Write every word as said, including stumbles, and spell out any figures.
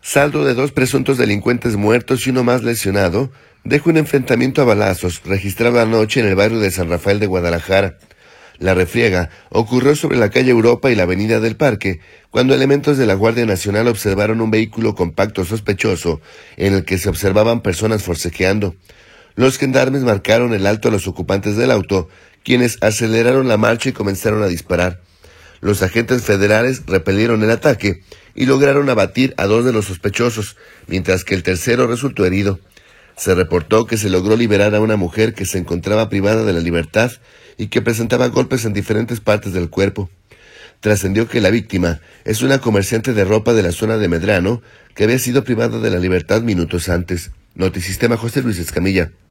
Saldo de dos presuntos delincuentes muertos y uno más lesionado deja un enfrentamiento a balazos registrado anoche en el barrio de San Rafael de Guadalajara. La refriega ocurrió sobre la calle Europa y la avenida del Parque, cuando elementos de la Guardia Nacional observaron un vehículo compacto sospechoso en el que se observaban personas forcejeando. Los gendarmes marcaron el alto a los ocupantes del auto, quienes aceleraron la marcha y comenzaron a disparar. Los agentes federales repelieron el ataque y lograron abatir a dos de los sospechosos, mientras que el tercero resultó herido. Se reportó que se logró liberar a una mujer que se encontraba privada de la libertad y que presentaba golpes en diferentes partes del cuerpo. Trascendió que la víctima es una comerciante de ropa de la zona de Medrano que había sido privada de la libertad minutos antes. Notisistema, José Luis Escamilla.